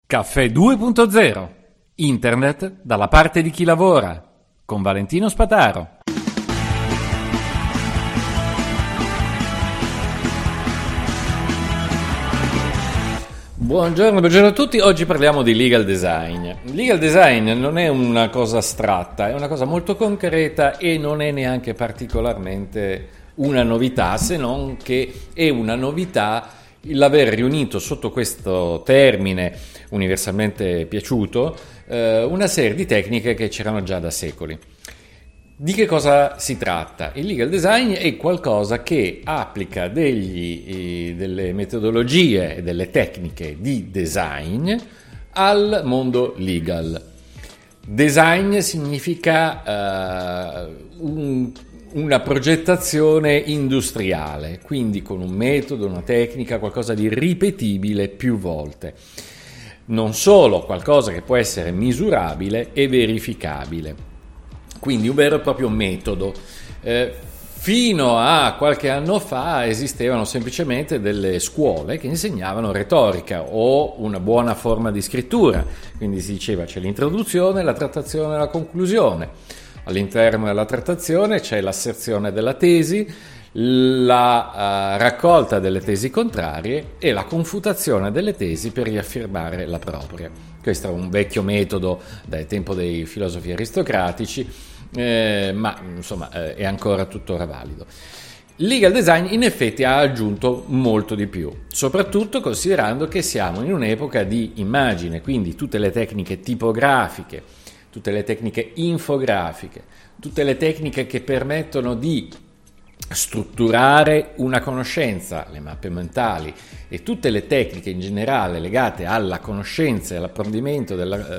Caffè 2.0. Internet dalla parte di chi lavora. Con Valentino Spataro. Buongiorno a tutti. Oggi parliamo di legal design. Legal design non è una cosa astratta, è una cosa molto concreta e non è neanche particolarmente una novità, se non che è una novità l'aver riunito sotto questo termine universalmente piaciuto una serie di tecniche che c'erano già da secoli. Di che cosa si tratta? Il legal design è qualcosa che applica delle metodologie e delle tecniche di design al mondo legal. Design significa una progettazione industriale, quindi con un metodo, una tecnica, qualcosa di ripetibile più volte. Non solo, qualcosa che può essere misurabile e verificabile. Quindi un vero e proprio metodo. Fino a qualche anno fa esistevano semplicemente delle scuole che insegnavano retorica o una buona forma di scrittura. Quindi si diceva c'è l'introduzione, la trattazione e la conclusione. All'interno della trattazione c'è l'asserzione della tesi, la raccolta delle tesi contrarie e la confutazione delle tesi per riaffermare la propria. Questo è un vecchio metodo dal tempo dei filosofi aristocratici, ma insomma è ancora tuttora valido. Il legal design in effetti ha aggiunto molto di più, soprattutto considerando che siamo in un'epoca di immagine, quindi tutte le tecniche tipografiche, tutte le tecniche infografiche, tutte le tecniche che permettono di strutturare una conoscenza, le mappe mentali e tutte le tecniche in generale legate alla conoscenza e all'apprendimento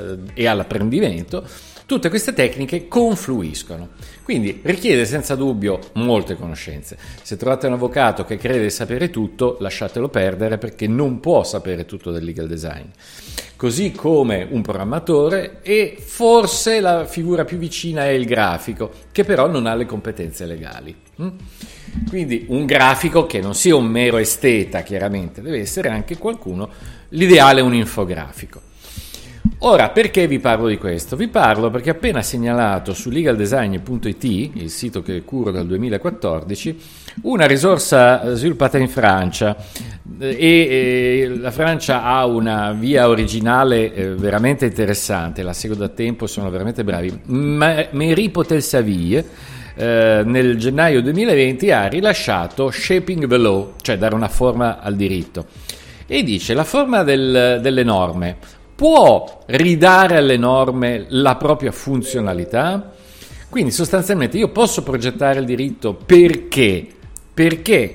tutte queste tecniche confluiscono. Quindi richiede senza dubbio molte conoscenze. Se trovate un avvocato che crede di sapere tutto, lasciatelo perdere perché non può sapere tutto del legal design. Così come un programmatore e forse la figura più vicina è il grafico, che però non ha le competenze legali. Quindi un grafico che non sia un mero esteta, chiaramente, deve essere anche qualcuno, l'ideale è un infografico. Ora, perché vi parlo di questo? Vi parlo perché appena segnalato su legaldesign.it, il sito che curo dal 2014, una risorsa sviluppata in Francia e la Francia ha una via originale veramente interessante, la seguo da tempo, sono veramente bravi. Mairie Potelsaville nel gennaio 2020 ha rilasciato Shaping the Law, cioè dare una forma al diritto, e dice la forma delle norme può ridare alle norme la propria funzionalità? Quindi sostanzialmente io posso progettare il diritto perché? Perché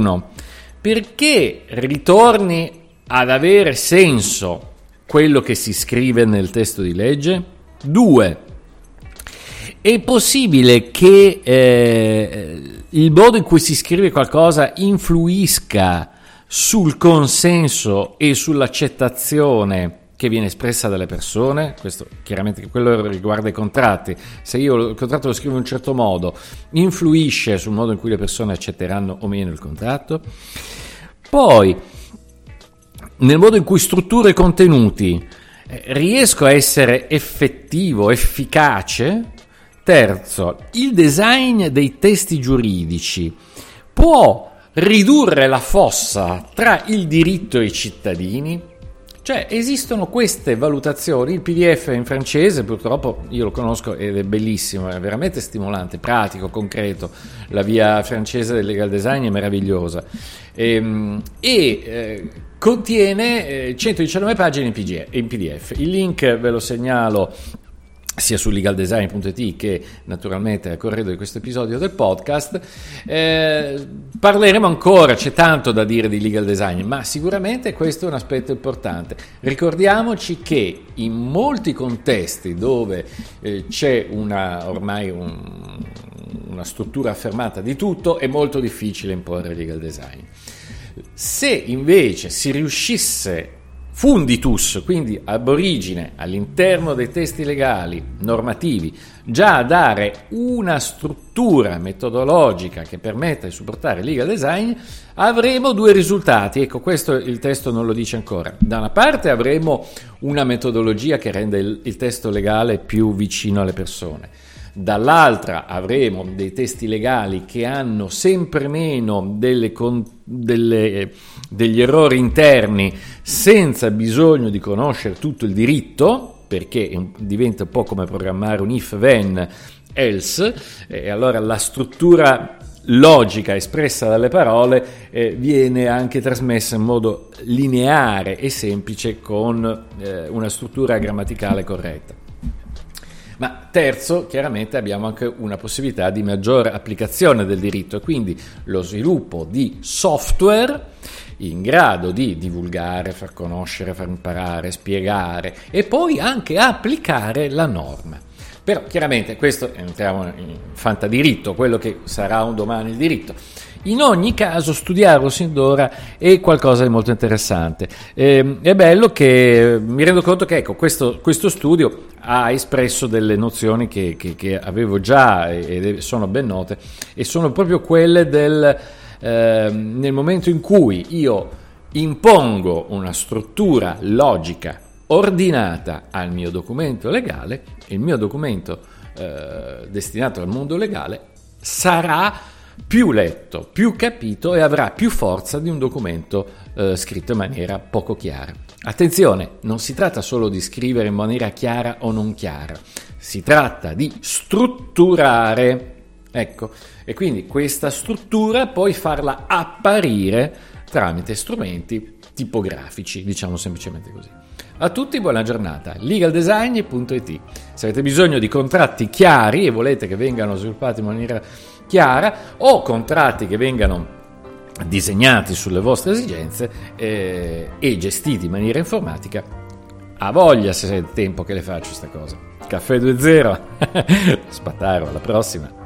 ritorni ad avere senso quello che si scrive nel testo di legge? 2, è possibile che il modo in cui si scrive qualcosa influisca sul consenso e sull'accettazione che viene espressa dalle persone? Questo chiaramente quello riguarda i contratti. Se io il contratto lo scrivo in un certo modo, influisce sul modo in cui le persone accetteranno o meno il contratto. Poi, nel modo in cui strutturo i contenuti, riesco a essere effettivo, efficace? Terzo, il design dei testi giuridici può ridurre la fossa tra il diritto e i cittadini? Cioè esistono queste valutazioni, il PDF è in francese, purtroppo io lo conosco ed è bellissimo, è veramente stimolante, pratico, concreto, la via francese del legal design è meravigliosa contiene 119 pagine in PDF, il link ve lo segnalo sia su legaldesign.it che naturalmente a corredo di questo episodio del podcast. Parleremo ancora, c'è tanto da dire di legal design, ma sicuramente questo è un aspetto importante. Ricordiamoci che in molti contesti dove c'è ormai una struttura affermata di tutto, è molto difficile imporre legal design. Se invece si riuscisse funditus, quindi ab origine, all'interno dei testi legali, normativi, già a dare una struttura metodologica che permetta di supportare il legal design, avremo due risultati. Ecco, questo il testo non lo dice ancora. Da una parte avremo una metodologia che rende il testo legale più vicino alle persone. Dall'altra avremo dei testi legali che hanno sempre meno degli errori interni senza bisogno di conoscere tutto il diritto, perché diventa un po' come programmare un if then else, e allora la struttura logica espressa dalle parole viene anche trasmessa in modo lineare e semplice con una struttura grammaticale corretta. Ma terzo, chiaramente abbiamo anche una possibilità di maggiore applicazione del diritto e quindi lo sviluppo di software in grado di divulgare, far conoscere, far imparare, spiegare e poi anche applicare la norma. Però chiaramente questo entriamo in fantadiritto, quello che sarà un domani il diritto. In ogni caso studiarlo sin d'ora è qualcosa di molto interessante. È bello che mi rendo conto che ecco, questo studio ha espresso delle nozioni che avevo già e sono ben note, e sono proprio quelle nel momento in cui io impongo una struttura logica ordinata al mio documento legale, il mio documento destinato al mondo legale sarà più letto, più capito e avrà più forza di un documento scritto in maniera poco chiara. Attenzione, non si tratta solo di scrivere in maniera chiara o non chiara, si tratta di strutturare, ecco, e quindi questa struttura poi farla apparire tramite strumenti tipografici, diciamo semplicemente così. A tutti buona giornata, legaldesign.it. Se avete bisogno di contratti chiari e volete che vengano sviluppati in maniera chiara o contratti che vengano disegnati sulle vostre esigenze e gestiti in maniera informatica, a voglia se avete tempo che le faccio queste cose. Caffè 2.0, Spataro, alla prossima.